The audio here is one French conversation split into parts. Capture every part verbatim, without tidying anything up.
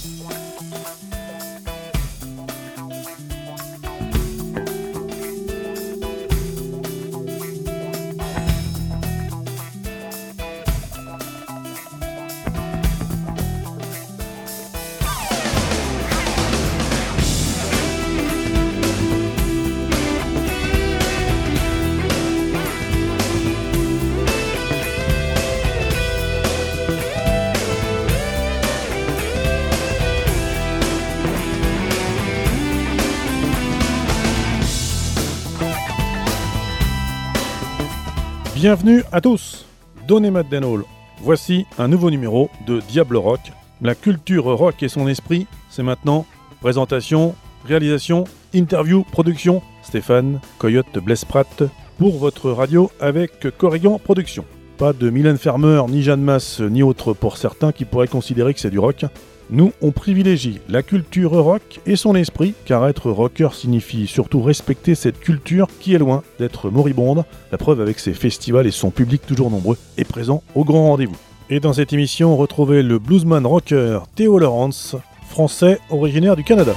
Bienvenue à tous, Donny McDaniel. Voici un nouveau numéro de Diable Rock. La culture rock et son esprit, c'est maintenant présentation, réalisation, interview, production. Stéphane Coyote Blespratt pour votre radio avec Corrigan Productions. Pas de Mylène Farmer, ni Jeanne Masse, ni autre pour certains qui pourraient considérer que c'est du rock. Nous, on privilégie la culture rock et son esprit, car être rocker signifie surtout respecter cette culture qui est loin d'être moribonde. La preuve avec ses festivals et son public toujours nombreux et présent au grand rendez-vous. Et dans cette émission, retrouvez le bluesman rocker Théo Lawrence, français originaire du Canada.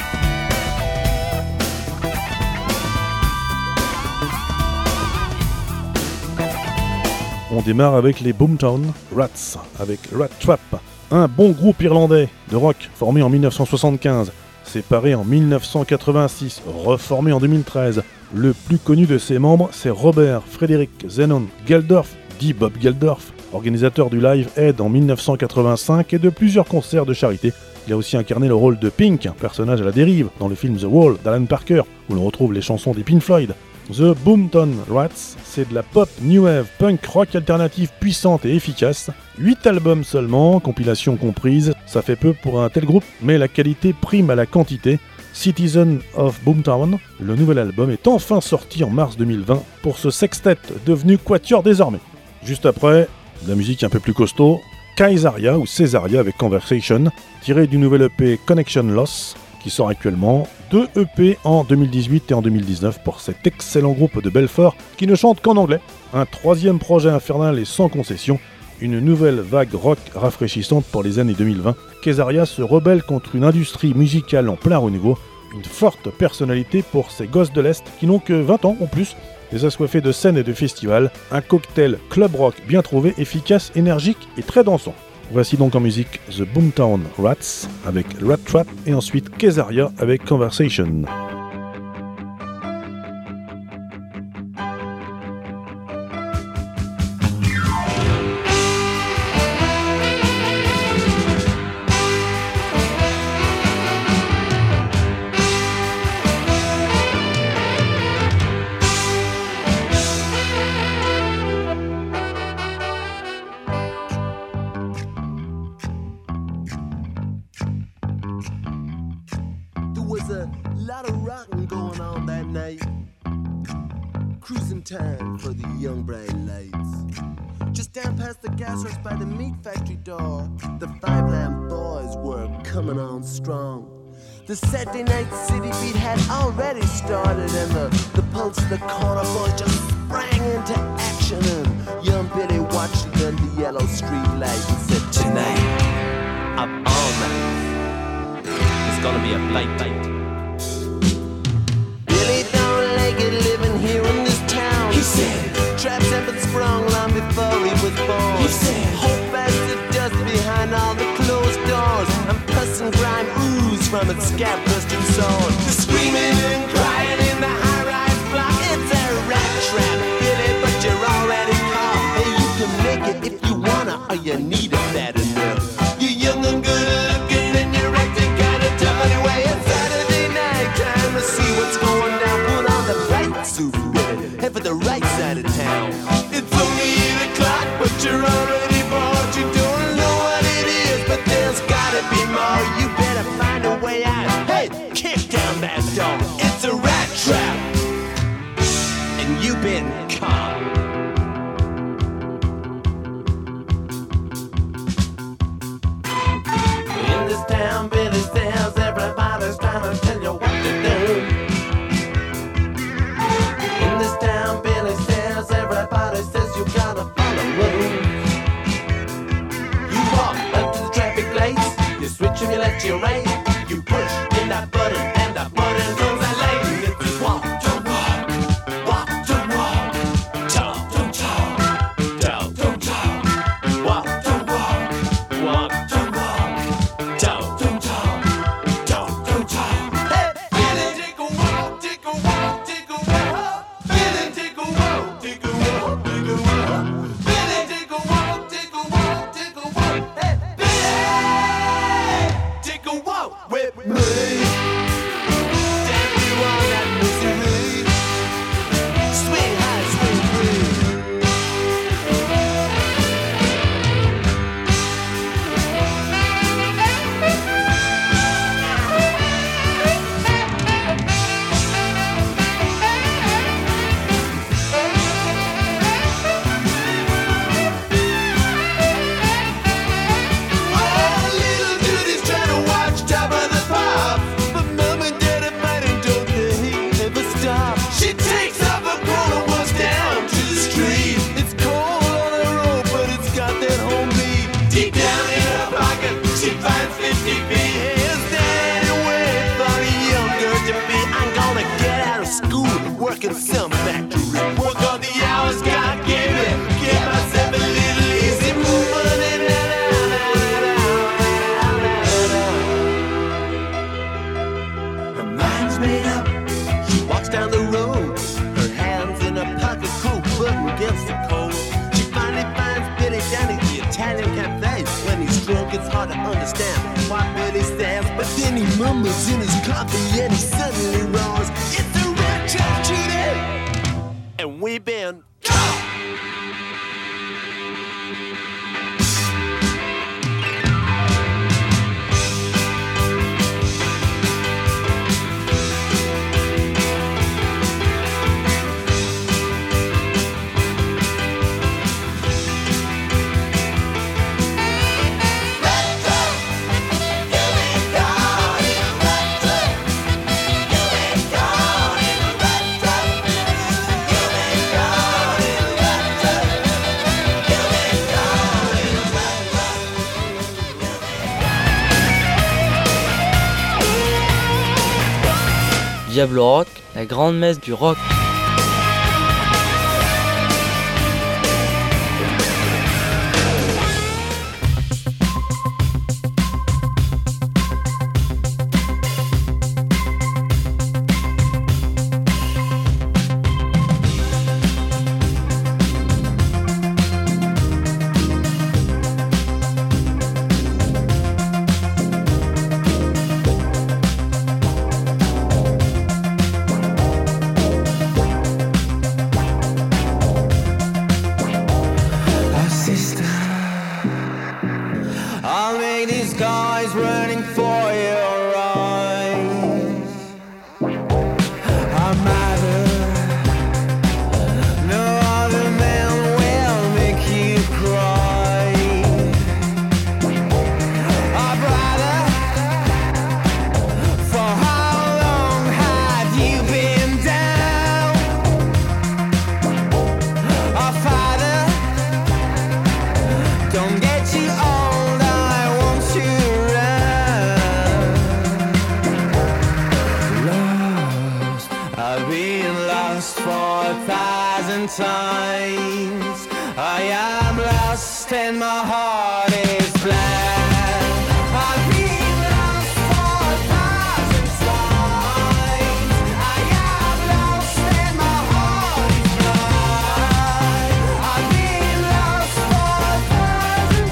On démarre avec les Boomtown Rats, avec Rat Trap. Un bon groupe irlandais de rock formé en dix-neuf cent soixante-quinze, séparé en dix-neuf cent quatre-vingt-six, reformé en deux mille treize. Le plus connu de ses membres, c'est Robert Frederick Zenon Geldorf, dit Bob Geldorf, organisateur du Live Aid en dix-neuf cent quatre-vingt-cinq et de plusieurs concerts de charité. Il a aussi incarné le rôle de Pink, un personnage à la dérive, dans le film The Wall d'Alan Parker, où l'on retrouve les chansons des Pink Floyd. The Boomtown Rats, c'est de la pop new wave punk rock alternative puissante et efficace. huit albums seulement, compilation comprise, ça fait peu pour un tel groupe, mais la qualité prime à la quantité. Citizen of Boomtown, le nouvel album est enfin sorti en mars deux mille vingt pour ce sextet devenu quatuor désormais. Juste après, de la musique un peu plus costaud, Kaisaria ou Césaria avec Conversation, tiré du nouvel E P Connection Loss, qui sort actuellement, deux E P en deux mille dix-huit et en deux mille dix-neuf pour cet excellent groupe de Belfort qui ne chante qu'en anglais. Un troisième projet infernal et sans concession, une nouvelle vague rock rafraîchissante pour les années deux mille vingt. Kaisaria se rebelle contre une industrie musicale en plein renouveau, une forte personnalité pour ces gosses de l'Est qui n'ont que vingt ans ou plus, des assoiffés de scènes et de festivals, un cocktail club rock bien trouvé, efficace, énergique et très dansant. Voici donc en musique The Boomtown Rats avec Rat Trap et ensuite Kaisaria avec Conversation. Time for the young bright lights. Just down past the gas works by the meat factory door, the Five Lamb Boys were coming on strong. The Saturday night city beat had already started, and the, the pulse of the corner boys just sprang into action. And young Billy watched it under the yellow street light and said, tonight, of all nights, it's gonna be a blight night. Billy don't like it living here in this town. He said, traps have been sprung long before he was born. He said, hope as the dust behind all the closed doors, and pus and grime ooze from its scab-busted sword. The screaming and crying in the high-rise block, it's a rat trap, Billy, but you're already caught. Hey, you can make it if you wanna, or you need it bad enough. You're young and good-looking, and you're acting kinda tough anyway. It's Saturday night, time to see what's going down. Put on the right suit, Billy, head for the right side of town. It's only eight o'clock, but you're already bored. You don't know what it is, but there's gotta be more. You better find a way out. Hey, kick down that door. It's a rat trap, and you've been caught. In this town, Billy says everybody's trying to tell you what to do. In this town, Billy says everybody says you gotta follow rules. You walk up to the traffic lights, you switch them you left, you right. You push in that button, and that button goes that light. It's walk, don't walk, walk, don't walk, talk, don't talk, talk, don't talk, walk, don't walk, walk, don't walk, talk, don't talk, talk, don't talk. Hey, Billy, take a walk, take a walk, take a walk. Billy, take a walk, take a walk, take a walk. Billy, take a walk, take a walk, take a walk. Hey, Billy, take a walk with me. Take you on that misery. Swing high, swing free. Well, little Judy's trying to watch Top of the Pops, but Mom and Dad are fighting, don't they ever stop? She takes off her coat and walks down to the street. It's cold on the road, but it's got that home beat. Deep down in her pocket, she finds fifty p. Is that way for a young girl to be? I'm gonna get out of school, work in some factory. Work all the hours God gave me. Give myself a little easy money. Her mind's made up. She walks down the road, her hands in her pocket, coat button against the cold. She finally finds Billy down at the Italian cafe. When he's drunk, it's hard to understand why Billy stands, but then he mumbles in his coffee and he suddenly roars, "It's a red trash today!" And we've been caught. Diablo Rock, la grande messe du rock. I'll make these guys running for your eyes. I'm either no other man will make you cry. Oh, brother, for how long have you been down? Oh, father, don't get you old, I want you around. Lost, I've been lost for a thousand times. I am lost and my heart is blind. I've been lost for a thousand times. I am lost and my heart is blind. I've been lost for a thousand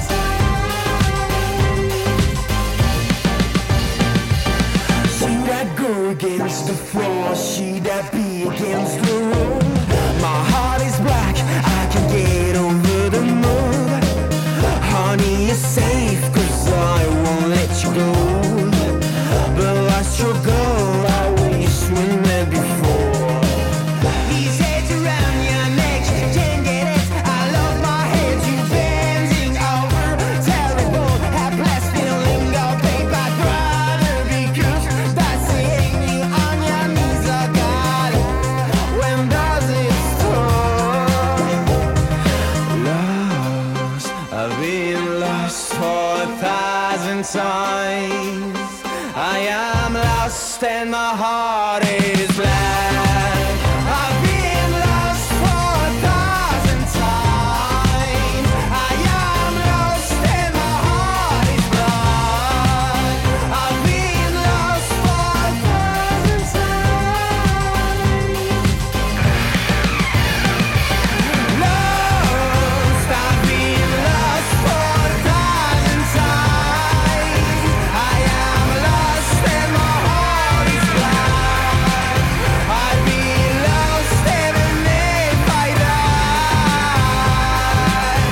times. Should I go against the floor? Should I be against the room? My heart is black, I can get over the moon. Honey, you're safe, cause I won't let you go. But I struggle, I wish we met before. These heads around your neck, can't get it. I love my head, you bending over. Terrible, helpless feeling, I'll pay back brother. Because that's seeing you on your knees, I got it. lost and my heart is black. I've been lost for a thousand times. I am lost and my heart is black. I've been lost for a thousand times. Lost, I've been lost for a thousand times. I am lost and my heart is black. I'd be lost even if I died.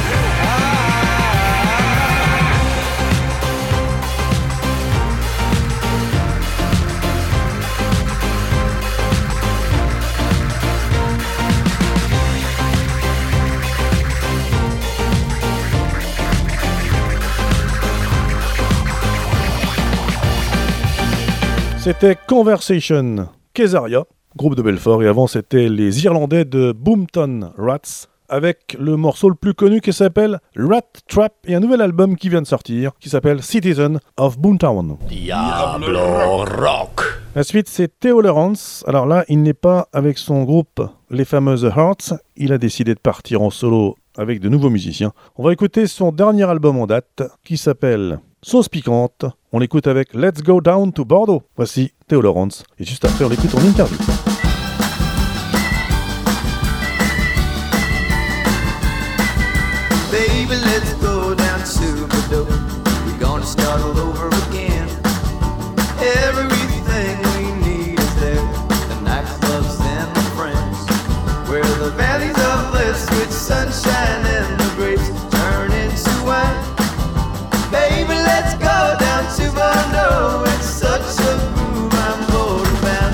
C'était Conversation, Kesaria, groupe de Belfort, et avant c'était les Irlandais de Boomtown Rats, avec le morceau le plus connu qui s'appelle Rat Trap, et un nouvel album qui vient de sortir, qui s'appelle Citizen of Boomtown. Diablo Rock. La suite c'est Theo Lawrence, alors là il n'est pas avec son groupe, les fameux The Hearts, il a décidé de partir en solo avec de nouveaux musiciens. On va écouter son dernier album en date, qui s'appelle Sauce Piquante. On l'écoute avec Let's Go Down to Bordeaux. Voici Theo Lawrence. Et juste après, on l'écoute en interview. Baby, let's go down to Bordeaux. We're gonna start all over again. Everything we need is there. The nightclubs and the friends. Where the valleys of bliss with sunshine and the grapes turn into wine. Baby, let's go down to Bordeaux. It's such a groove, I'm bored bound.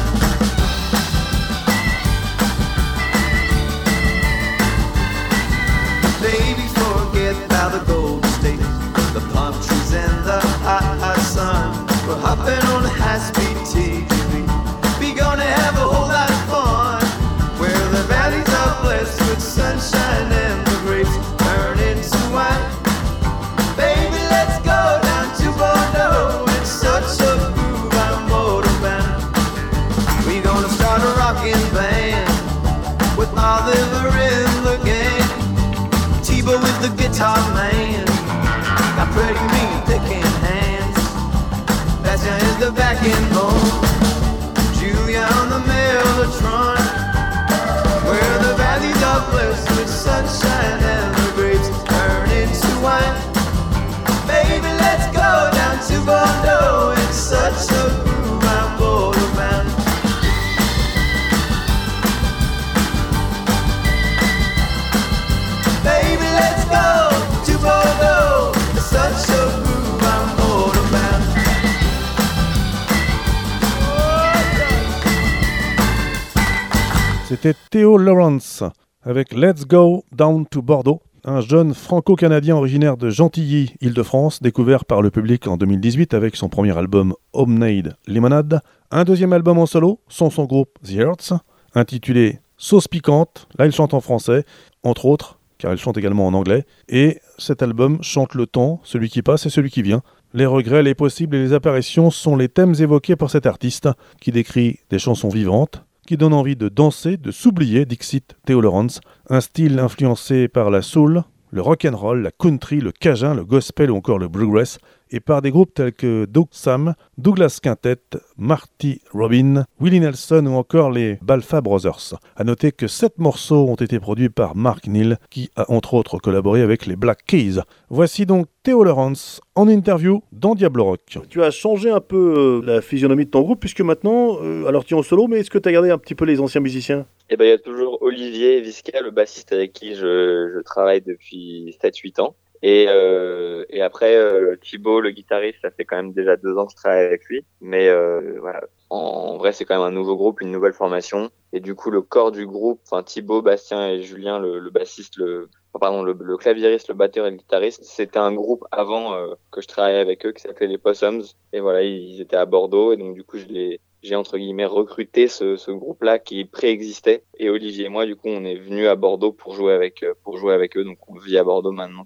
Baby, forget about the Golden State, the palm trees and the hot, hot sun. We're hopping on a high-speed T G V. We gonna have a whole lot of fun. Where the valleys are blessed with sunshine and the grapes turn into wine. Baby, let's go down to Bordeaux. It's such a groove, I'm motorbound. We gonna start a rockin' band with Oliver in the gang. T-Bo with the guitar man. Got pretty mean picking hands. Bastian is the backing bone. Julia on the mellotron. Where the valleys are blessed with sunshine and the grapes turn into wine. Baby, let's go down to Bordeaux. It's such a groove, I'm borderbound. Baby, let's go to Bordeaux. It's such a groove, I'm borderbound. C'était Theo Lawrence avec Let's Go Down to Bordeaux, un jeune franco-canadien originaire de Gentilly, Île-de-France, découvert par le public en deux mille dix-huit avec son premier album Homemade Lemonade, un deuxième album en solo, sans son groupe The Hearts, intitulé Sauce Piquante. Là il chante en français, entre autres, car il chante également en anglais, et cet album chante le temps, celui qui passe et celui qui vient. Les regrets, les possibles et les apparitions sont les thèmes évoqués par cet artiste, qui décrit des chansons vivantes, qui donne envie de danser, de s'oublier, dixit Theo Lawrence, un style influencé par la soul, le rock'n'roll, la country, le cajun, le gospel ou encore le bluegrass, et par des groupes tels que Doug Sam, Douglas Quintet, Marty Robin, Willie Nelson ou encore les Balfa Brothers. A noter que sept morceaux ont été produits par Mark Neal, qui a entre autres collaboré avec les Black Keys. Voici donc Theo Lawrence en interview dans Diablo Rock. Tu as changé un peu euh, la physionomie de ton groupe, puisque maintenant, euh, alors tu es en solo, mais est-ce que tu as gardé un petit peu les anciens musiciens ? Eh ben, il y a toujours Olivier Visca, le bassiste avec qui je, je travaille depuis sept huit ans. Et, euh, et après, euh, Thibaut, le guitariste, ça fait quand même déjà deux ans que je travaille avec lui. Mais euh, voilà, en, en vrai, c'est quand même un nouveau groupe, une nouvelle formation. Et du coup, le corps du groupe, enfin Thibaut, Bastien et Julien, le, le bassiste, le enfin, pardon, le, le claviériste, le batteur et le guitariste, c'était un groupe avant euh, que je travaillais avec eux qui s'appelait les Possums. Et voilà, ils, ils étaient à Bordeaux. Et donc du coup, je les j'ai entre guillemets recruté ce, ce groupe-là qui préexistait. Et Olivier et moi, du coup, on est venus à Bordeaux pour jouer avec pour jouer avec eux. Donc on vit à Bordeaux maintenant tous.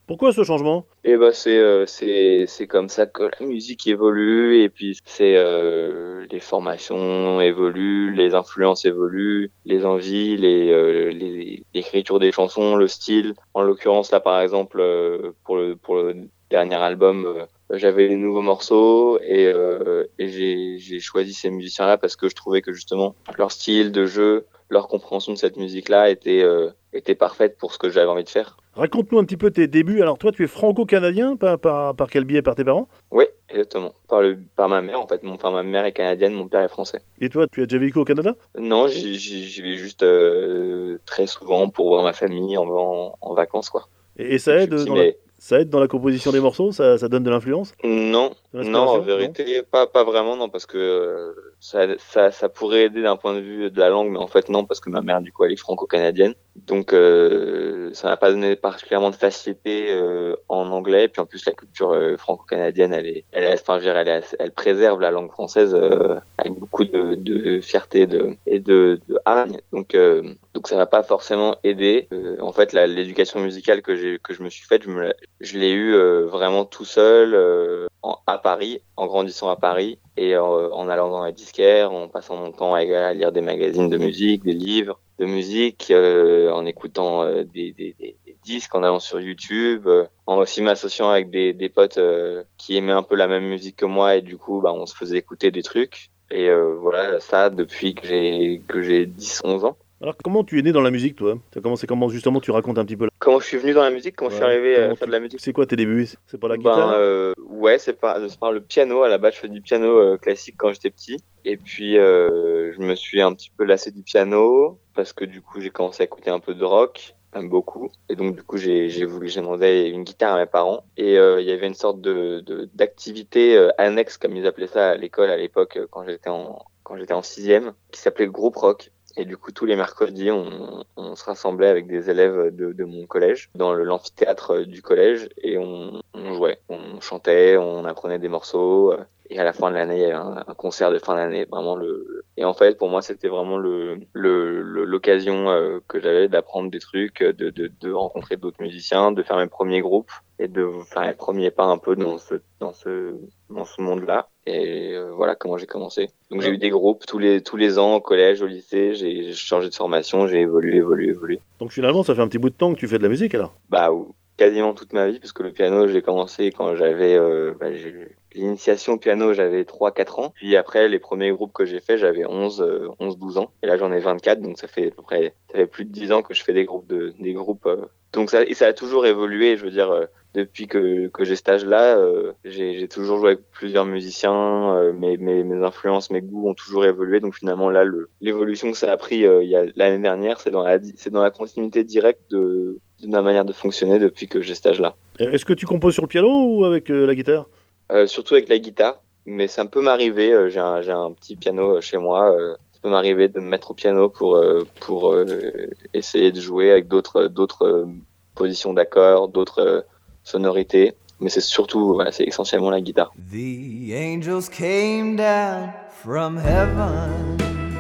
Pourquoi ce changement ? Et bah c'est euh, c'est c'est comme ça que la musique évolue et puis c'est euh, les formations évoluent, les influences évoluent, les envies, les euh, les l'écriture des chansons, le style. En l'occurrence là par exemple euh, pour le pour le dernier album euh, j'avais des nouveaux morceaux et euh, et j'ai j'ai choisi ces musiciens là parce que je trouvais que justement leur style de jeu, leur compréhension de cette musique là était euh, était parfaite pour ce que j'avais envie de faire. Raconte-nous un petit peu tes débuts. Alors toi, tu es franco-canadien, par, par, par quel biais, par tes parents ? Oui, exactement. Par le par ma mère en fait. Mon, enfin, ma mère est canadienne, mon père est français. Et toi, tu as déjà vécu au Canada ? Non, j'y, j'y, j'y vais juste euh, très souvent pour voir ma famille en, en, en vacances quoi. Et, et ça aide Petit, dans mais... la... Ça aide dans la composition des morceaux, ça, ça donne de l'influence ? Non, non, en vérité, non pas, pas vraiment, non, parce que euh, ça, ça, ça pourrait aider d'un point de vue de la langue, mais en fait non, parce que ma mère, du coup, elle est franco-canadienne, donc euh, ça n'a pas donné particulièrement de facilité euh, en anglais, et puis en plus la culture euh, franco-canadienne, elle est, elle est, enfin, je dirais, elle, est, elle préserve la langue française euh, avec beaucoup de, de fierté de, et de, de hargne, donc euh, donc ça va pas forcément aider. Euh, en fait, la, l'éducation musicale que j'ai, que je me suis faite, je me la, je l'ai eu euh, vraiment tout seul euh, en, à Paris, en grandissant à Paris et euh, en allant dans la disquaire, en passant mon temps à, à lire des magazines de musique, des livres de musique, euh, en écoutant euh, des, des, des, des disques, en allant sur YouTube, euh, en aussi m'associant avec des, des potes euh, qui aimaient un peu la même musique que moi et du coup, bah, on se faisait écouter des trucs. Et euh, voilà, ça depuis que j'ai que j'ai dix onze ans. Alors comment tu es né dans la musique toi ? Tu as commencé comment justement ? Tu racontes un petit peu là. Comment je suis venu dans la musique ? Comment ouais, je suis arrivé à faire tu... de la musique ? C'est quoi tes débuts ? C'est par la guitare ? Ben, euh, ouais, c'est par, c'est par le piano. À la base, je fais du piano euh, classique quand j'étais petit. Et puis, euh, je me suis un petit peu lassé du piano parce que du coup, j'ai commencé à écouter un peu de rock, même beaucoup. Et donc, du coup, j'ai, j'ai voulu, j'ai demandé une guitare à mes parents. Et euh, il y avait une sorte de, de d'activité euh, annexe, comme ils appelaient ça à l'école à l'époque, quand j'étais en quand j'étais en sixième, qui s'appelait le groupe rock. Et du coup, tous les mercredis, on, on se rassemblait avec des élèves de, de mon collège dans le, l'amphithéâtre du collège et on, on jouait, on chantait, on apprenait des morceaux. Et à la fin de l'année, il y avait un, un concert de fin d'année, vraiment le. Et en fait, pour moi, c'était vraiment le, le, le l'occasion euh, que j'avais d'apprendre des trucs, de, de, de rencontrer d'autres musiciens, de faire mes premiers groupes et de faire mes premiers pas un peu dans ce, dans ce, dans ce monde-là. Et euh, voilà comment j'ai commencé. Donc j'ai eu des groupes tous les tous les ans au collège, au lycée. J'ai, j'ai changé de formation, j'ai évolué, évolué, évolué. Donc finalement, ça fait un petit bout de temps que tu fais de la musique alors ? Bah quasiment toute ma vie, parce que le piano, j'ai commencé quand j'avais euh, bah, j'ai, l'initiation au piano, j'avais trois quatre ans. Puis après, les premiers groupes que j'ai fait, j'avais onze douze ans. Et là, j'en ai vingt-quatre, donc ça fait à peu près ça fait plus de dix ans que je fais des groupes de des groupes. Euh... Donc ça et ça a toujours évolué. Je veux dire, euh, depuis que que j'ai cet âge-là, euh, j'ai j'ai toujours joué avec plusieurs musiciens. Euh, mes mes mes influences, mes goûts ont toujours évolué. Donc finalement là, le l'évolution que ça a pris euh, il y a l'année dernière, c'est dans la c'est dans la continuité directe de de ma manière de fonctionner depuis que j'ai cet âge-là. Est-ce que tu composes sur le piano ou avec euh, la guitare ? Euh, surtout avec la guitare, mais ça peut m'arriver. Euh, j'ai un j'ai un petit piano chez moi. Euh, ça peut m'arriver de me mettre au piano pour euh, pour euh, essayer de jouer avec d'autres d'autres euh, positions d'accords, d'autres euh, sonorités. Mais c'est surtout, voilà, c'est essentiellement la guitare. The angels came down from heaven.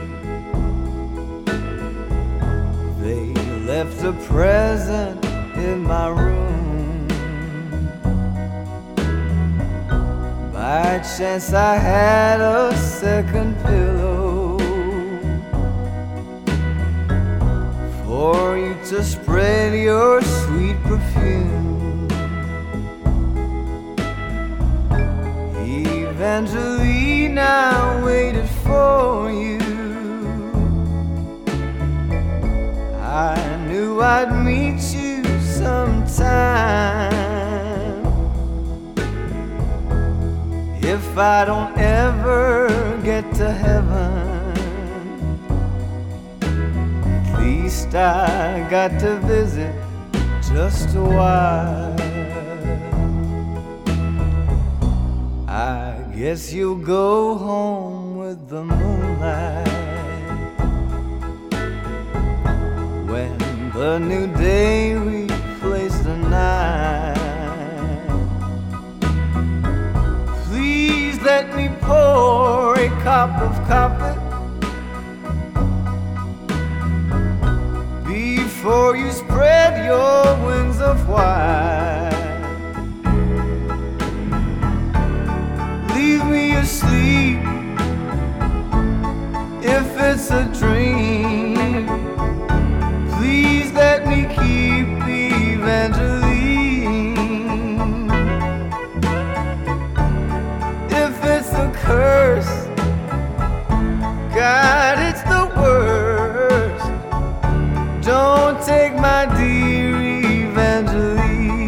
They left a present in my room. By chance I had a second pillow for you to spread your sweet perfume. Evangelina waited for you. I knew I'd meet you sometime. If I don't ever get to heaven, at least I got to visit just a while. I guess you'll go home with the moonlight when the new day replaces the night. Please let me pour a cup of coffee before you spread your wings of white. it's a dream, please let me keep Evangeline. If it's a curse, God, it's the worst. Don't take my dear Evangeline.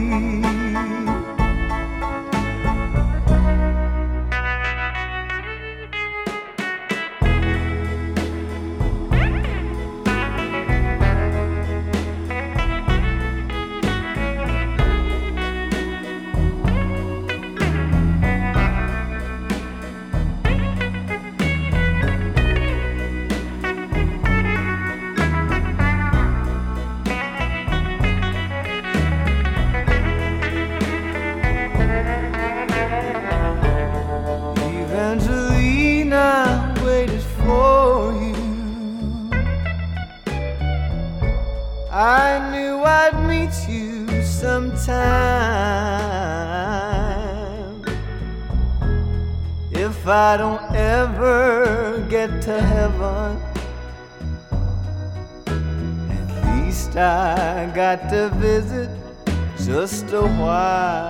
Evangelina waited for you. I knew I'd meet you sometime. If I don't ever get to heaven, at least I got to visit just a while.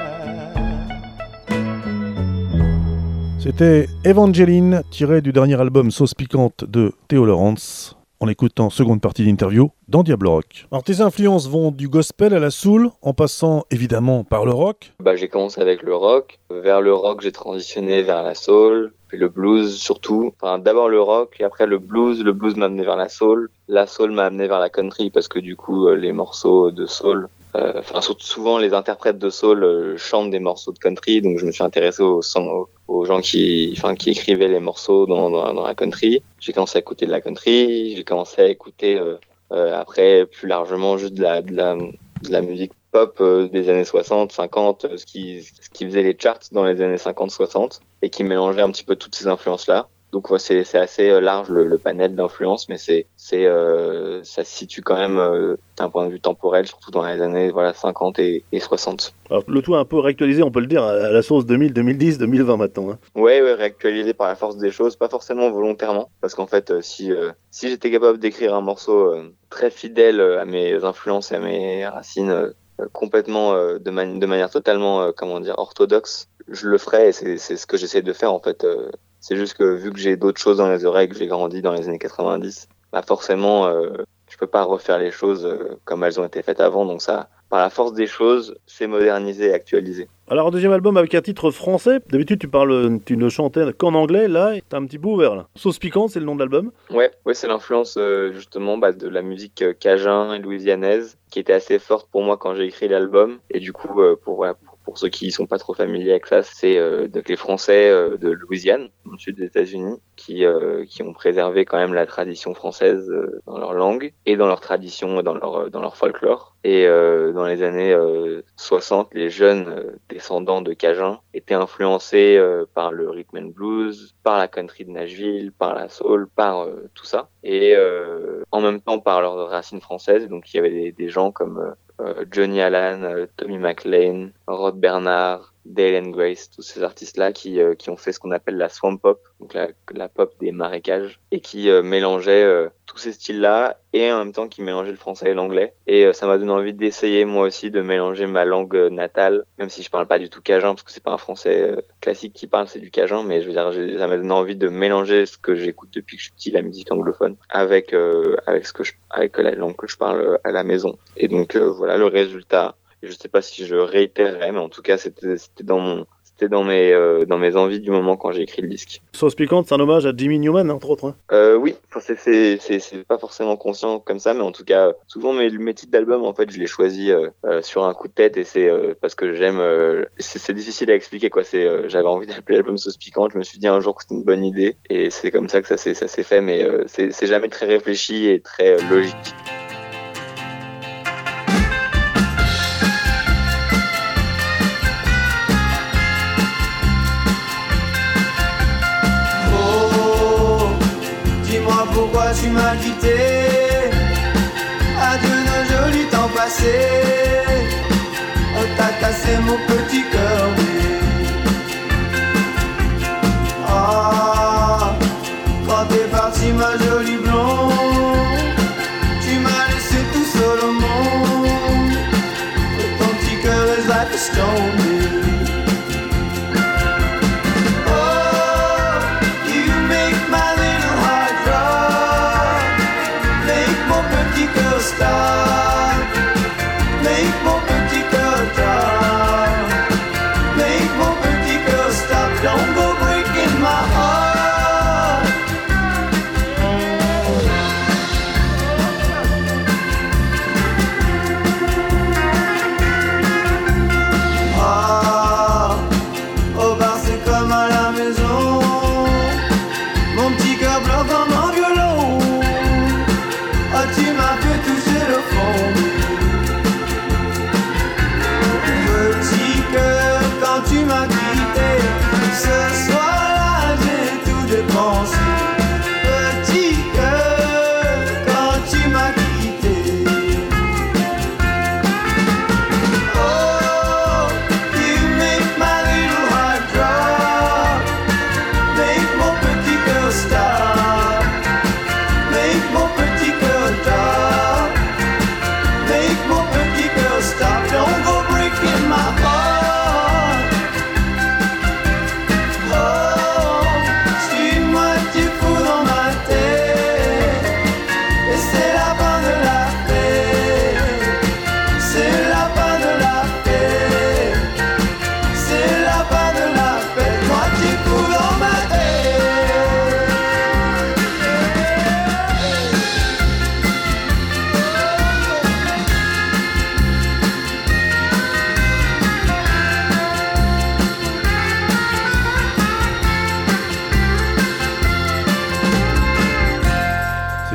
C'était Evangeline, tiré du dernier album Sauce Piquante de Theo Lawrence. On l'écoute en seconde partie d'interview dans Diablo Rock. Alors tes influences vont du gospel à la soul, en passant évidemment par le rock. Bah, j'ai commencé avec le rock. Vers le rock, j'ai transitionné vers la soul, puis le blues surtout. Enfin, d'abord le rock, et après le blues. Le blues m'a amené vers la soul. La soul m'a amené vers la country, parce que du coup, les morceaux de soul... Euh, enfin, surtout souvent les interprètes de soul euh, chantent des morceaux de country, donc je me suis intéressé aux, aux, aux gens qui, enfin, qui écrivaient les morceaux dans, dans, dans la country. J'ai commencé à écouter de la country, j'ai commencé à écouter euh, euh, après plus largement juste de la, de la, de la musique pop euh, des années soixante, cinquante, euh, ce qui, ce qui faisait les charts dans les années cinquante soixante et qui mélangeait un petit peu toutes ces influences-là. Donc ouais, c'est c'est assez large le, le panel d'influences, mais c'est c'est euh, ça se situe quand même euh, d'un point de vue temporel, surtout dans les années voilà cinquante et, et soixante. Alors, le tout un peu réactualisé, on peut le dire, à la sauce deux mille, deux mille dix, deux mille vingt maintenant. Hein. Ouais, ouais, réactualisé par la force des choses, pas forcément volontairement, parce qu'en fait, euh, si euh, si j'étais capable d'écrire un morceau euh, très fidèle à mes influences et à mes racines, euh, complètement euh, de, mani- de manière totalement euh, comment dire orthodoxe, je le ferais et c'est c'est ce que j'essaie de faire en fait. Euh, C'est juste que vu que j'ai d'autres choses dans les oreilles, que j'ai grandi dans les années quatre-vingt-dix, bah forcément, euh, je peux pas refaire les choses euh, comme elles ont été faites avant. Donc ça, par la force des choses, c'est modernisé et actualisé. Alors, un deuxième album avec un titre français. D'habitude, tu parles, tu ne chantais qu'en anglais. Là, t'es un petit peu ouvert. Là. Sauce Piquante, c'est le nom de l'album. Ouais, ouais, c'est l'influence euh, justement bah, de la musique euh, cajun et louisianaise qui était assez forte pour moi quand j'ai écrit l'album. Et du coup, euh, pour, ouais, pour pour ceux qui sont pas trop familiers avec ça, c'est euh, donc les Français euh, de Louisiane, au sud des États-Unis, qui euh, qui ont préservé quand même la tradition française euh, dans leur langue et dans leur tradition, dans leur dans leur folklore. Et euh, dans les années euh, soixante, les jeunes euh, descendants de Cajuns étaient influencés euh, par le rhythm and blues, par la country de Nashville, par la soul, par euh, tout ça, et euh, en même temps par leurs racines françaises. Donc il y avait des, des gens comme euh, Johnny Allen, euh, Tommy McLean, Rod Bernard, Dale and Grace, tous ces artistes-là qui euh, qui ont fait ce qu'on appelle la swamp pop, donc la, la pop des marécages, et qui euh, mélangeaient euh, tous ces styles-là et en même temps qui mélangeaient le français et l'anglais. Et euh, ça m'a donné envie d'essayer moi aussi de mélanger ma langue natale, même si je parle pas du tout cajun parce que c'est pas un français euh, classique qui parle, c'est du cajun, mais je veux dire j'ai, ça m'a donné envie de mélanger ce que j'écoute depuis que je suis petit, la musique anglophone, avec euh, avec ce que je avec la langue que je parle à la maison. Et donc euh, voilà le résultat. Je sais pas si je réitérerai, mais en tout cas, c'était, c'était dans mon, c'était dans mes, euh, dans mes envies du moment quand j'ai écrit le disque. Sauce Piquante, c'est un hommage à Jimmy Newman, entre autres. Hein. Euh, oui, c'est, c'est, c'est, c'est pas forcément conscient comme ça, mais en tout cas, souvent mes, mes titres d'album, en fait, je les choisis euh, euh, sur un coup de tête et c'est euh, parce que j'aime. Euh, c'est, c'est difficile à expliquer, quoi. C'est, euh, j'avais envie d'appeler l'album Sauce Piquante. Je me suis dit un jour que c'était une bonne idée et c'est comme ça que ça s'est, ça s'est fait, mais euh, c'est, c'est jamais très réfléchi et très euh, logique. Pourquoi tu m'as quitté? Adieu nos jolis temps passés. Oh, t'as cassé mon petit cœur. Ah, quand t'es parti ma jolie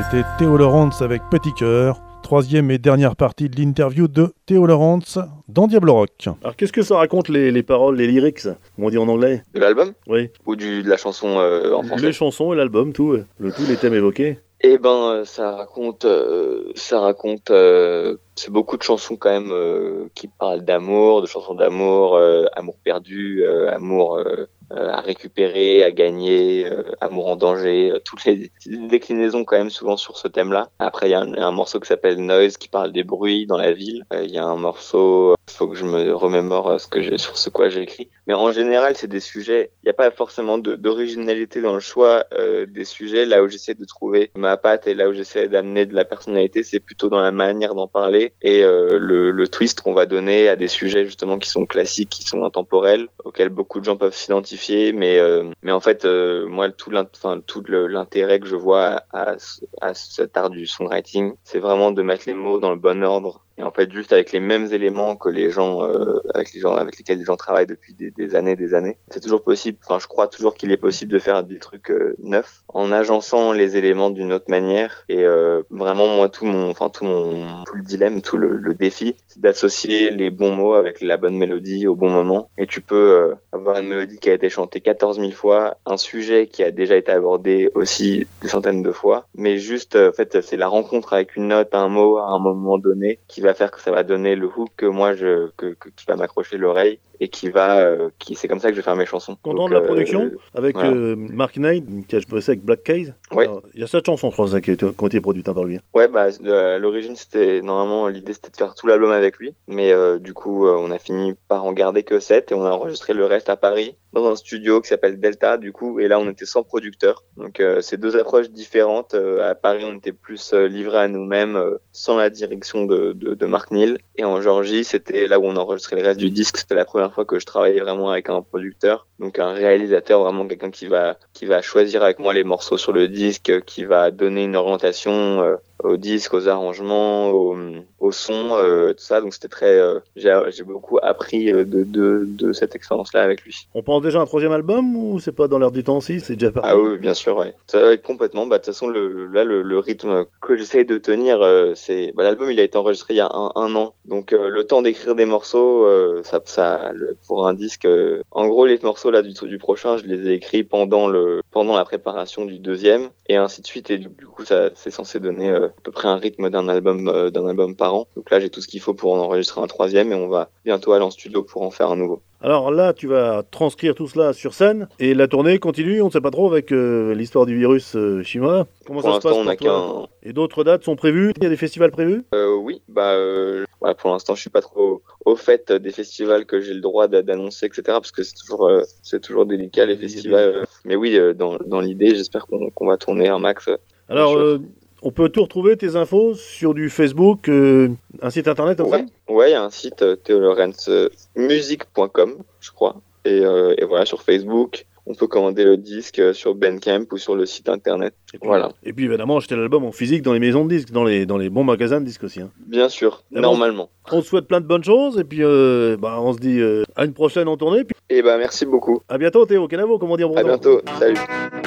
c'était Theo Lawrence avec Petit Cœur. Troisième et dernière partie de l'interview de Theo Lawrence dans Diablo Rock. Alors qu'est-ce que ça raconte les, les paroles, les lyrics, comme on dit en anglais? De l'album? Oui. Ou du, de la chanson euh, en français? Les chansons et l'album, tout, euh, le tout, les thèmes évoqués. Eh ben, ça raconte, euh, ça raconte, euh, c'est beaucoup de chansons quand même euh, qui parlent d'amour, de chansons d'amour, euh, amour perdu, euh, amour euh, euh, à récupérer, à gagner, euh, amour en danger, euh, toutes les déclinaisons quand même souvent sur ce thème-là. Après, il y a un, un morceau qui s'appelle Noise qui parle des bruits dans la ville. Il euh, y a un morceau, il faut que je me remémore ce que j'ai sur ce quoi j'ai écrit. Mais en général, c'est des sujets. Il n'y a pas forcément de, d'originalité dans le choix euh, des sujets. Là où j'essaie de trouver ma patte et là où j'essaie d'amener de la personnalité, c'est plutôt dans la manière d'en parler et euh, le, le twist qu'on va donner à des sujets justement qui sont classiques, qui sont intemporels, auxquels beaucoup de gens peuvent s'identifier. Mais euh, mais en fait, euh, moi, tout l'int- enfin, tout le, l'intérêt que je vois à, à, à cet art du songwriting, c'est vraiment de mettre les mots dans le bon ordre. Et en fait, juste avec les mêmes éléments que les gens, euh, avec les gens avec lesquels les gens travaillent depuis des, des années, des années, c'est toujours possible. Enfin, je crois toujours qu'il est possible de faire des trucs euh, neufs en agençant les éléments d'une autre manière. Et euh, vraiment, moi, tout mon, enfin tout mon, tout le dilemme, tout le, le défi, c'est d'associer les bons mots avec la bonne mélodie au bon moment. Et tu peux euh, avoir une mélodie qui a été chantée quatorze mille fois, un sujet qui a déjà été abordé aussi des centaines de fois, mais juste, euh, en fait, c'est la rencontre avec une note, un mot à un moment donné qui va va faire que ça va donner le hook que moi je que, que qui va m'accrocher l'oreille et qui va euh, qui c'est comme ça que je vais faire mes chansons. Content Donc, de la euh, production avec voilà. euh, Mark Knight qui a bossé avec Black Keys. Oui. Il y a cette chanson, je crois, qui a été, qui a été produite hein, par lui. Ouais, bah à l'origine c'était normalement l'idée c'était de faire tout l'album avec lui, mais euh, du coup euh, on a fini par en garder que sept et on a enregistré le reste à Paris dans un studio qui s'appelle Delta du coup, et là on était sans producteur. Donc euh, c'est deux approches différentes. Euh, à Paris on était plus euh, livrés à nous-mêmes euh, sans la direction de, de de Mark Neal, et en Géorgie c'était là où on enregistrait le reste du disque. C'était la première fois que je travaillais vraiment avec un producteur, donc un réalisateur, vraiment quelqu'un qui va qui va choisir avec moi les morceaux sur le disque, qui va donner une orientation euh, au disque, aux arrangements, au, au son, euh, tout ça. Donc c'était très, euh, j'ai, j'ai beaucoup appris de, de de cette expérience-là avec lui. On pense déjà un troisième album ou c'est pas dans l'air du temps aussi, c'est déjà parti? Ah oui, bien sûr, ouais. Ça va être complètement. Bah de toute façon, le, là le, le rythme que j'essaye de tenir, euh, c'est, bah, l'album il a été enregistré il y a un, un an, donc euh, le temps d'écrire des morceaux, euh, ça, ça, le, pour un disque, euh, en gros les morceaux là du du prochain, je les ai écrits pendant le pendant la préparation du deuxième et ainsi de suite, et du, du coup ça c'est censé donner euh, à peu près un rythme d'un album euh, d'un album par an. Donc là j'ai tout ce qu'il faut pour en enregistrer un troisième et on va bientôt aller en studio pour en faire un nouveau. Alors là, tu vas transcrire tout cela sur scène et la tournée continue, on ne sait pas trop avec euh, l'histoire du virus euh, chinois. Comment pour ça se passe on pour a toi? qu'un... Et d'autres dates sont prévues? Il y a des festivals prévus? Euh, oui, bah euh, ouais, pour l'instant je suis pas trop au fait des festivals que j'ai le droit d'annoncer, et cetera. Parce que c'est toujours euh, c'est toujours délicat les festivals. Euh, mais oui, euh, dans dans l'idée, j'espère qu'on qu'on va tourner un max. Euh, Alors, euh, on peut tout retrouver tes infos sur du Facebook, euh, un site internet comme ouais, ça? Ouais, il y a un site euh, theo lawrence music point com, je crois. Et, euh, et voilà, sur Facebook, on peut commander le disque sur Bandcamp ou sur le site internet. Et puis, voilà. Et puis évidemment, acheter l'album en physique dans les maisons de disques, dans les, dans les bons magasins de disques aussi. Hein. Bien sûr, Et normalement. Bon, on te souhaite plein de bonnes choses et puis euh, bah, on se dit euh, à une prochaine en tournée. Puis Et bah merci beaucoup. à bientôt Théo Canavo, comment dire À bientôt, salut.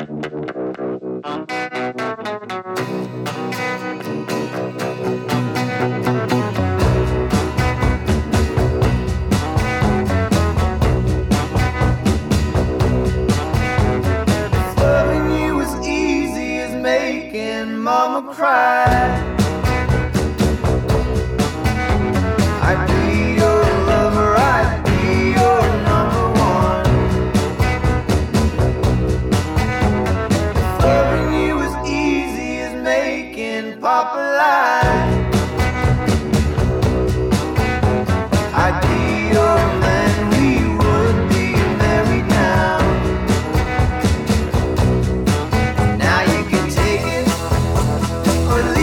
Mama cried. I'd be your lover, I'd be your number one. Loving you was easy as making Papa lie. I'd be your man, we would be married now. Now you can take it or leave.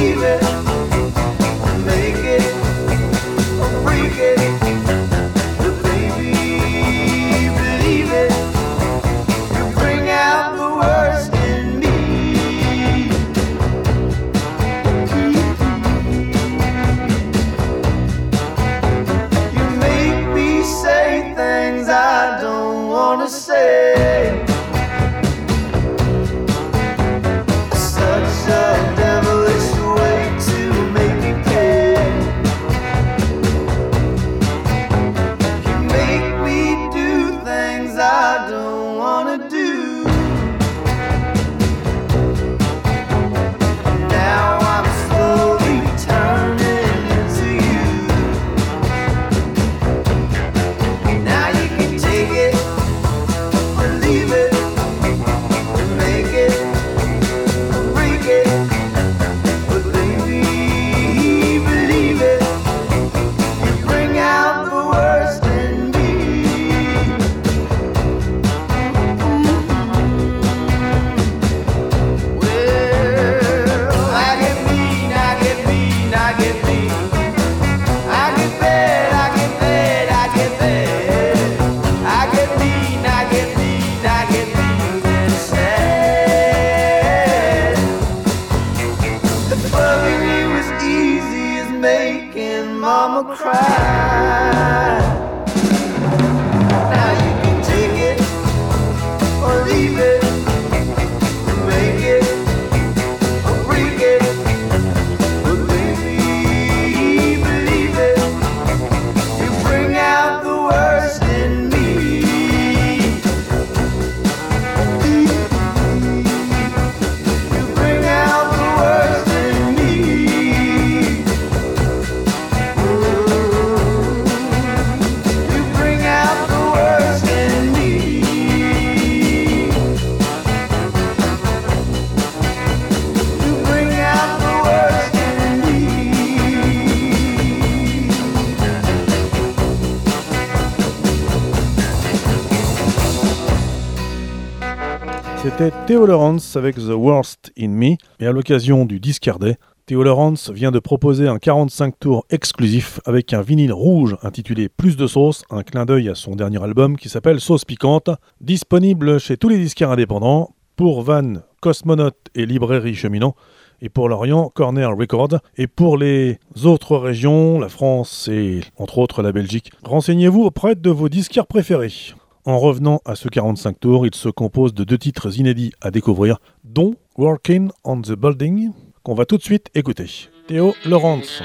cry. Now you can take it or leave it, make it or break it, but baby, believe it, you bring out the worst in me. You bring out the worst in me. You bring out the worst in me. You bring out the worst in me. C'était Theo Lawrence avec The Worst in Me, et à l'occasion du Discard Day, Theo Lawrence vient de proposer un quarante-cinq tours exclusif avec un vinyle rouge intitulé Plus de sauce, un clin d'œil à son dernier album qui s'appelle Sauce piquante, disponible chez tous les disquaires indépendants, pour Vannes, Cosmonaute et Librairie Cheminant, et pour l'Orient, Corner Records, et pour les autres régions, la France et entre autres la Belgique, renseignez-vous auprès de vos disquaires préférés. En revenant à ce quarante-cinq tours, il se compose de deux titres inédits à découvrir, dont Working on the Building, qu'on va tout de suite écouter. Theo Lawrence.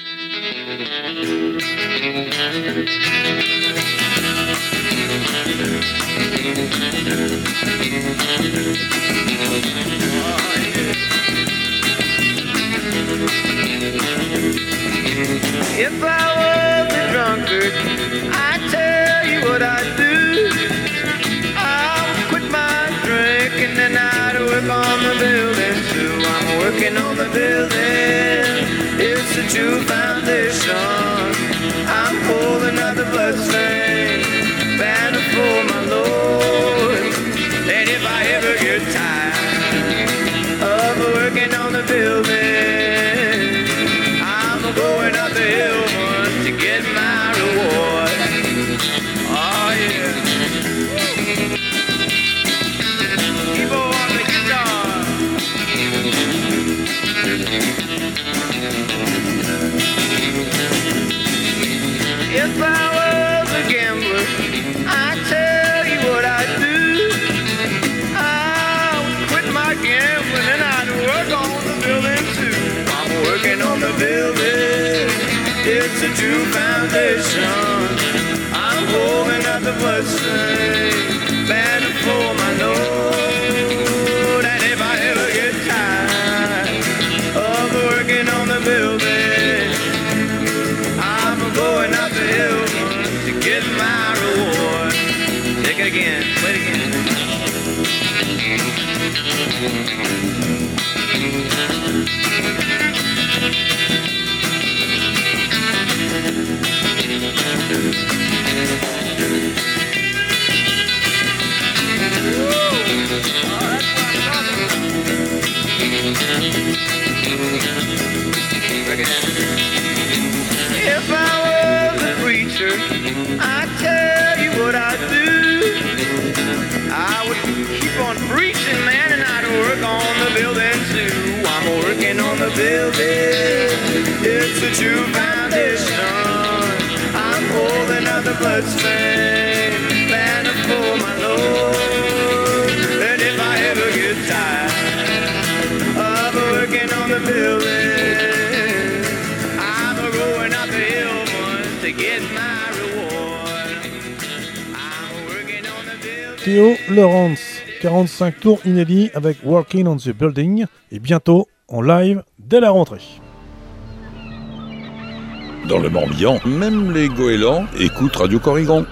If I was a drunkard, I'd tell you what I'd do. I'll quit my drink and then I'd work on the building too. I'm working on the building. It's a true foundation. I'm holding up the bloodstream, banner for my Lord. And if I ever get tired of working on the building, I'm going up the hill once to get my reward. Oh yeah. Keep on the guitar. If I was a gambler, I'd tell you what I'd do. I would quit my gambling and I'd work on the building too. I'm working on the building. It's a true foundation. I'm holding up the bloodstream, banner for my Lord. And if I ever get tired of working on the building, I'm going up the hill to get my reward. Take it again, play it again. If I was a preacher, I'd tell you what I'd do. I would keep on preaching, man, and I'd work on the building too. I'm working on the building. It's a true foundation. I'm holding up the bloodstream, banner for my Lord. And if I ever get tired of working on the building, I'm going up the hill once to get my reward. I'm working on the building. Theo Lawrence, quarante-cinq tours inédits avec Working on the Building, et bientôt en live dès la rentrée. Dans le Morbihan, même les goélands écoutent Radio Corrigan.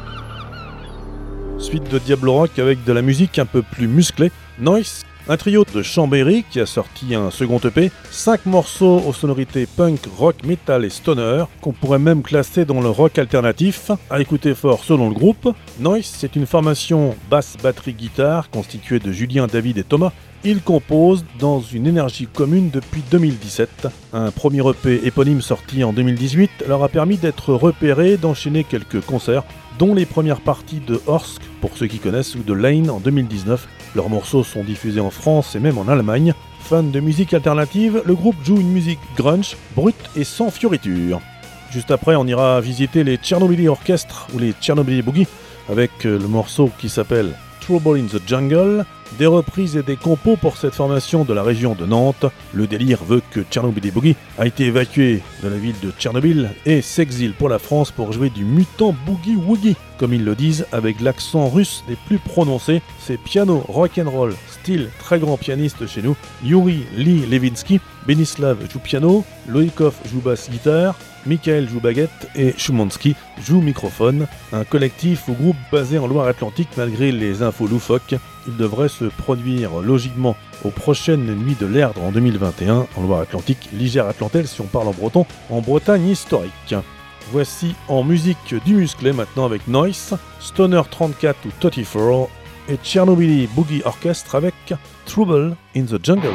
Suite de Diablo Rock avec de la musique un peu plus musclée, Noise, un trio de Chambéry qui a sorti un second E P, cinq morceaux aux sonorités punk, rock, metal et stoner, qu'on pourrait même classer dans le rock alternatif, à écouter fort selon le groupe. Noise, c'est une formation basse, batterie, guitare, constituée de Julien, David et Thomas. Ils composent dans une énergie commune depuis deux mille dix-sept. Un premier E P éponyme sorti en deux mille dix-huit leur a permis d'être repérés, d'enchaîner quelques concerts, dont les premières parties de Orsk, pour ceux qui connaissent, ou de Lane en deux mille dix-neuf. Leurs morceaux sont diffusés en France et même en Allemagne. Fan de musique alternative, le groupe joue une musique grunge, brute et sans fioritures. Juste après, on ira visiter les Tchernobyl Orchestra ou les Tchernobyl Boogie avec le morceau qui s'appelle Trouble in the Jungle. Des reprises et des compos pour cette formation de la région de Nantes. Le délire veut que Tchernobyl Boogie a été évacué de la ville de Tchernobyl et s'exile pour la France pour jouer du mutant Boogie Woogie, comme ils le disent avec l'accent russe des plus prononcés. C'est piano rock'n'roll, style très grand pianiste chez nous. Yuri Lee Levinsky, Benislav joue piano, Loïkov joue basse-guitare, Michael joue baguette et Shumansky joue microphone. Un collectif ou groupe basé en Loire-Atlantique malgré les infos loufoques. Il devrait se produire logiquement aux prochaines nuits de l'Erdre en deux mille vingt et un en Loire-Atlantique, Ligère-Atlantel si on parle en breton, en Bretagne historique. Voici en musique du musclé maintenant avec Noise, Stoner trente-quatre ou trente-quatre et Tchernobyl Boogie Orchestra avec Trouble in the Jungle.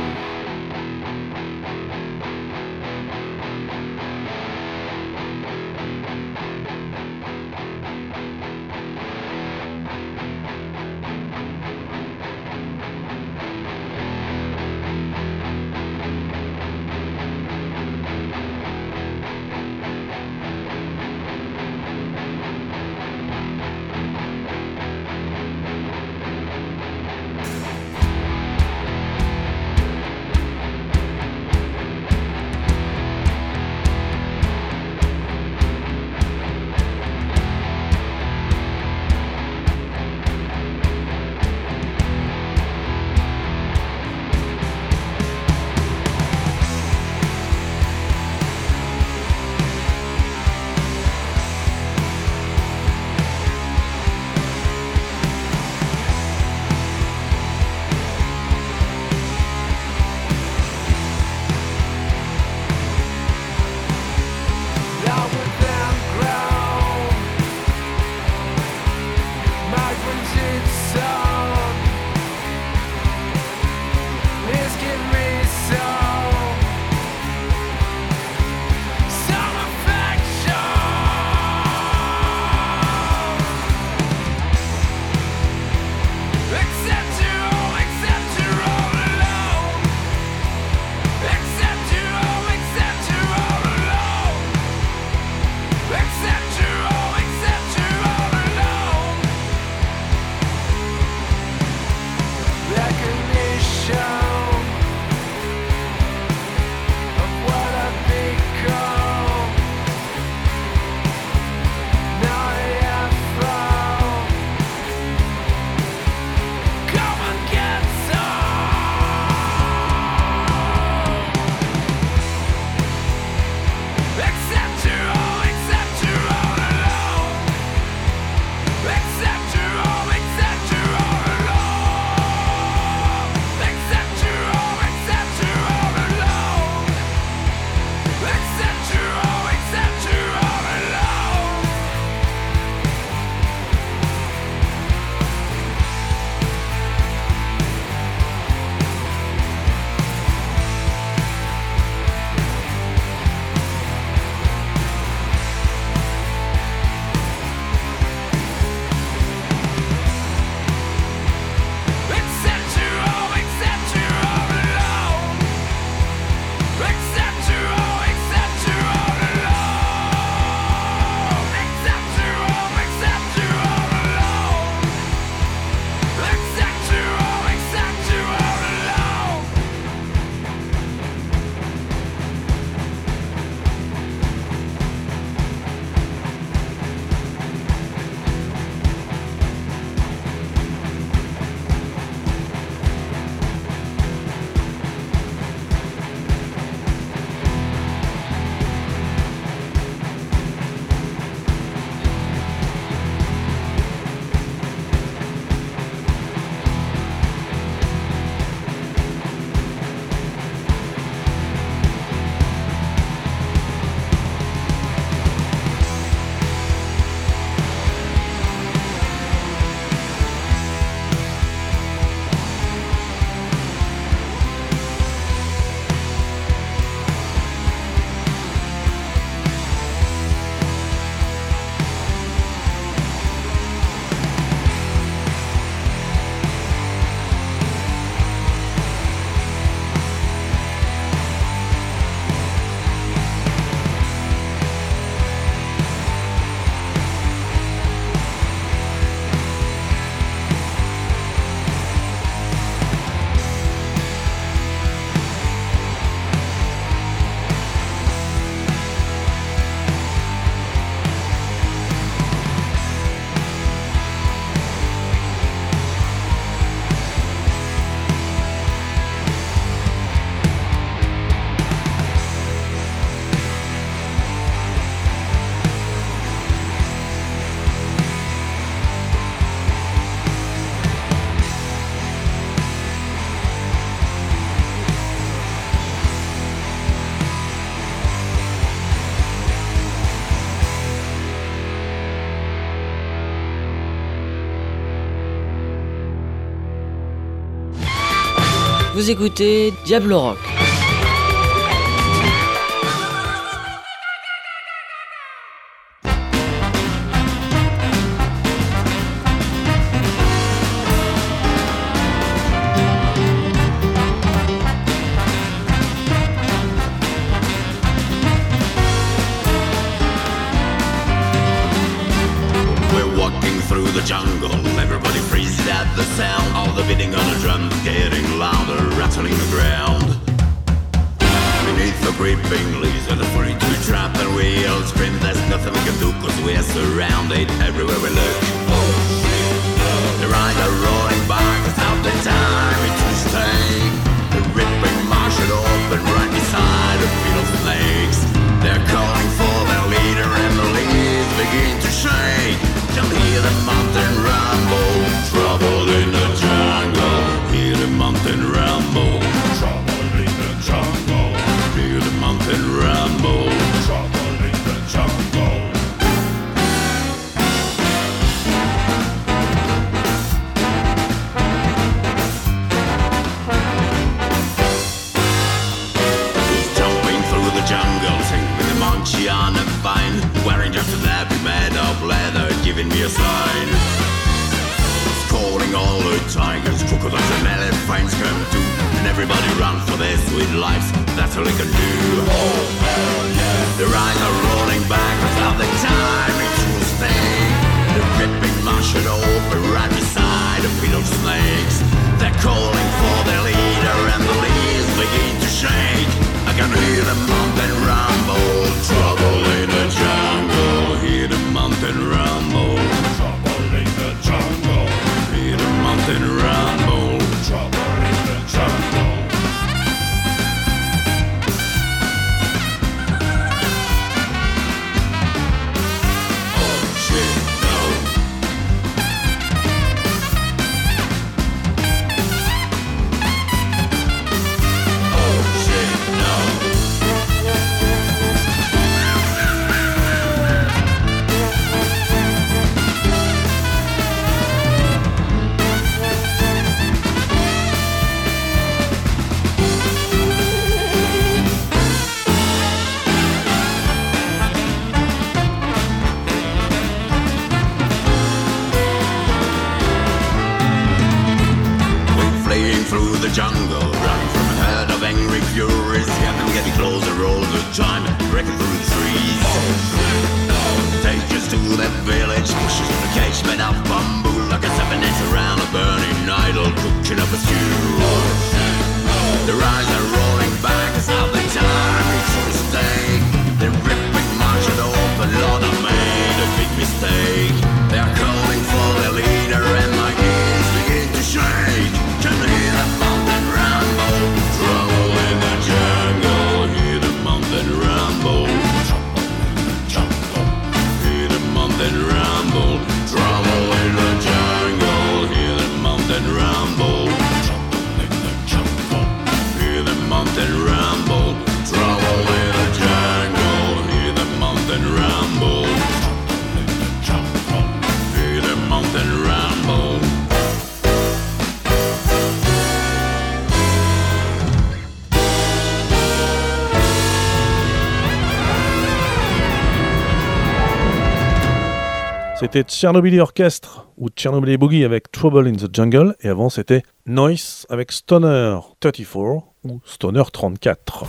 Vous écoutez Diablo Rock. C'était Tchernobyl Orchestre ou Tchernobyl Boogie avec Trouble in the Jungle, et avant c'était Noise avec Stoner trente-quatre ou Stoner trente-quatre.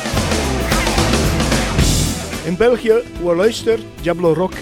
In België, we luisteren Diablo Rock.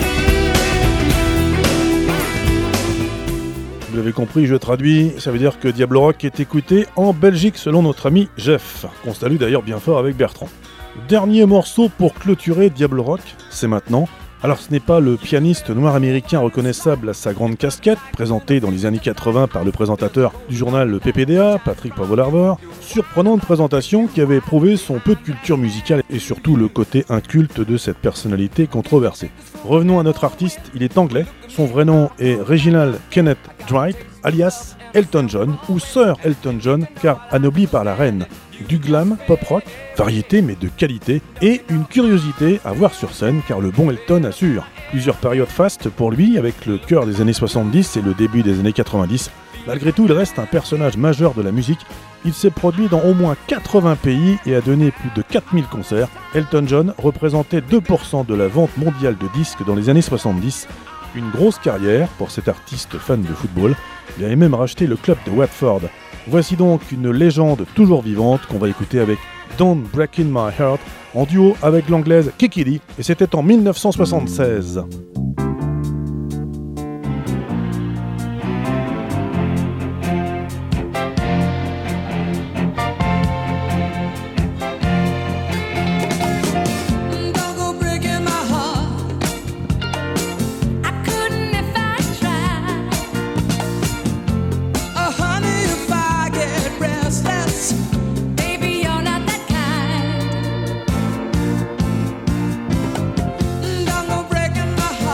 Vous l'avez compris, je traduis, ça veut dire que Diablo Rock est écouté en Belgique selon notre ami Jeff, qu'on salue d'ailleurs bien fort avec Bertrand. Dernier morceau pour clôturer Diablo Rock, c'est maintenant. Alors ce n'est pas le pianiste noir américain reconnaissable à sa grande casquette, présenté dans les années quatre-vingts par le présentateur du journal le P P D A, Patrick Poivre-Larvor, surprenante présentation qui avait prouvé son peu de culture musicale et surtout le côté inculte de cette personnalité controversée. Revenons à notre artiste, il est anglais, son vrai nom est Reginald Kenneth Dwight, alias Elton John ou Sir Elton John, car anobli par la reine. Du glam, pop-rock, variété mais de qualité, et une curiosité à voir sur scène car le bon Elton assure. Plusieurs périodes fastes pour lui avec le cœur des années soixante-dix et le début des années quatre-vingt-dix, Malgré tout, il reste un personnage majeur de la musique. Il s'est produit dans au moins quatre-vingts pays et a donné plus de quatre mille concerts. Elton John représentait deux pour cent de la vente mondiale de disques dans les années soixante-dix. Une grosse carrière pour cet artiste fan de football. Il avait même racheté le club de Watford. Voici donc une légende toujours vivante qu'on va écouter avec Don't Break In My Heart en duo avec l'anglaise Kiki Dee, et c'était en mille neuf cent soixante-seize. Don't go breaking my heart.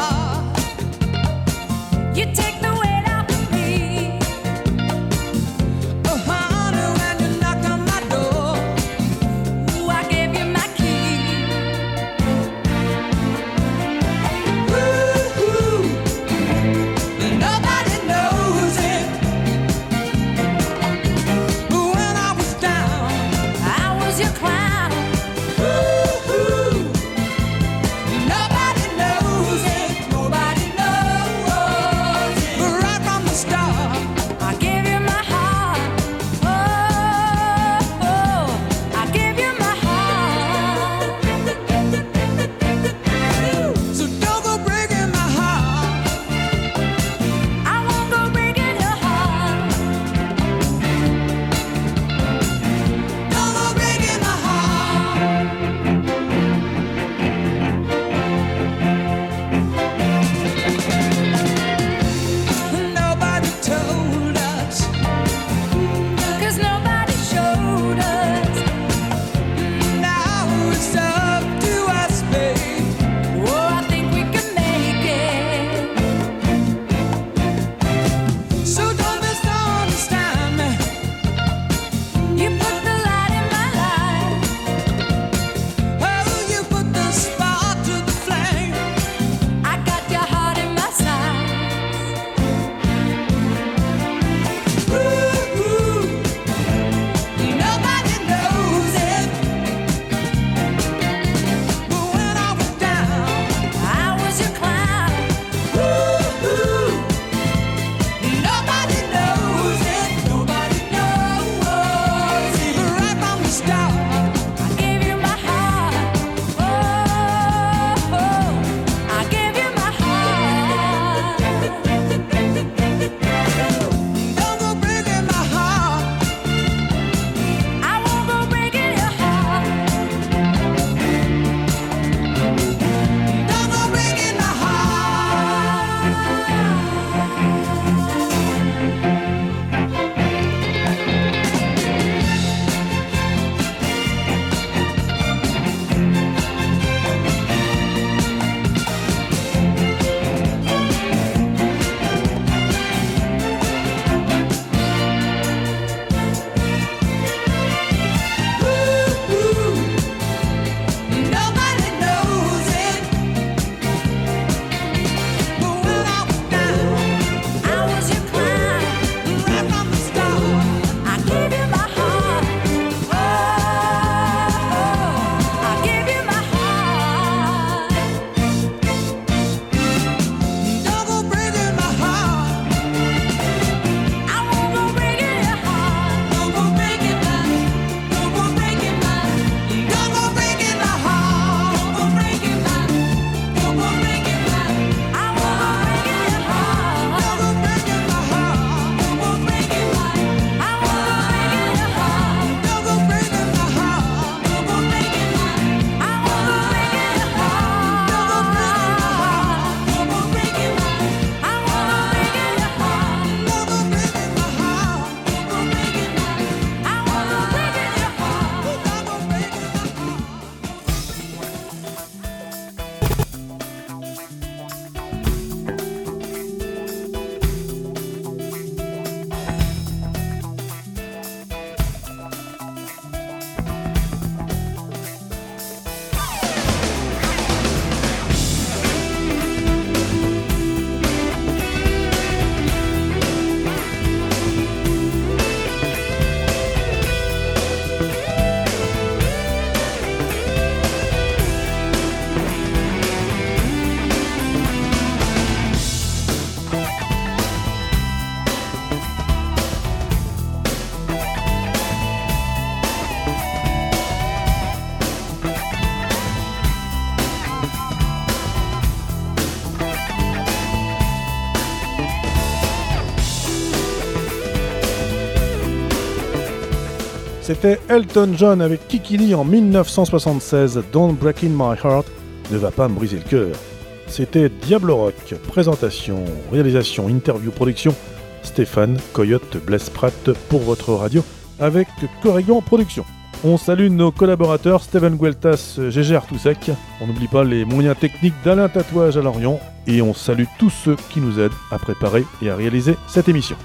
C'était Elton John avec Kikili en dix-neuf cent soixante-seize, Don't Break In My Heart, ne va pas me briser le cœur. C'était Diablo Rock, présentation, réalisation, interview, production, Stéphane Coyote Blaise Pratt pour votre radio avec Corrigan Production. On salue nos collaborateurs Steven Gueltas, Gégé Artousek, on n'oublie pas les moyens techniques d'Alain Tatouage à Lorient et on salue tous ceux qui nous aident à préparer et à réaliser cette émission.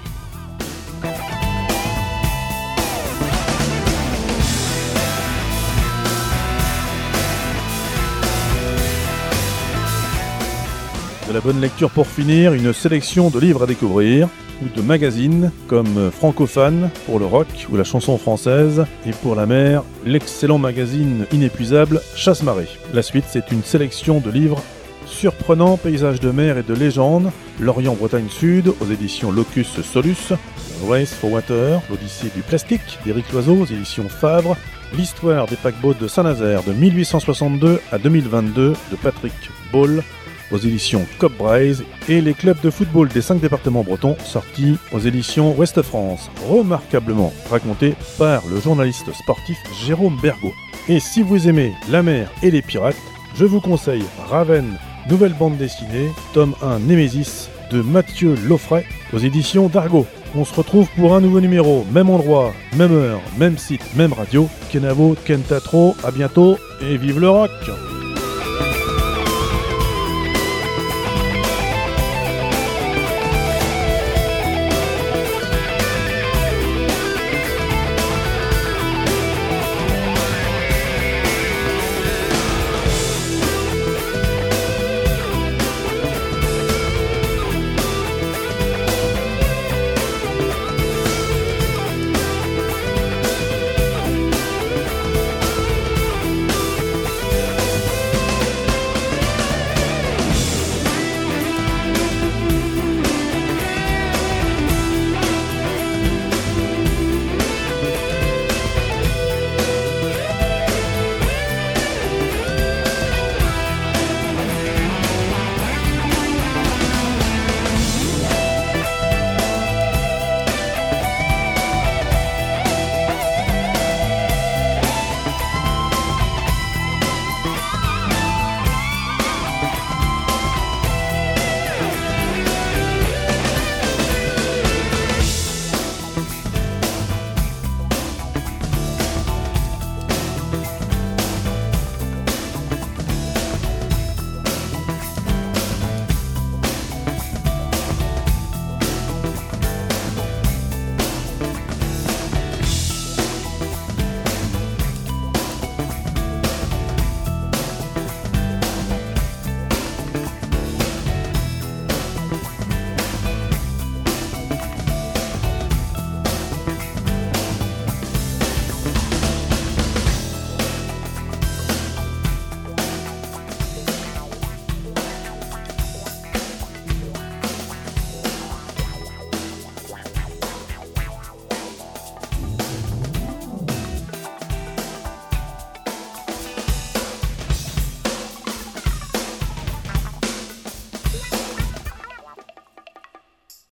De la bonne lecture pour finir, une sélection de livres à découvrir, ou de magazines comme Francophane pour le rock ou la chanson française, et pour la mer, l'excellent magazine inépuisable Chasse-Marée. La suite, c'est une sélection de livres surprenants, paysages de mer et de légendes, Lorient-Bretagne Sud aux éditions Locus Solus, Race for Water, l'Odyssée du plastique d'Éric Loiseau aux éditions Favre, l'histoire des paquebots de Saint-Nazaire de mille huit cent soixante-deux à deux mille vingt-deux de Patrick Ball, aux éditions Cop Braise, et les clubs de football des cinq départements bretons, sortis aux éditions Ouest France, remarquablement racontés par le journaliste sportif Jérôme Bergot. Et si vous aimez la mer et les pirates, je vous conseille Raven, nouvelle bande dessinée, tome un Némésis de Mathieu Loffray, aux éditions d'Argo. On se retrouve pour un nouveau numéro, même endroit, même heure, même site, même radio. Kenavo, Kentatro, à bientôt et vive le rock!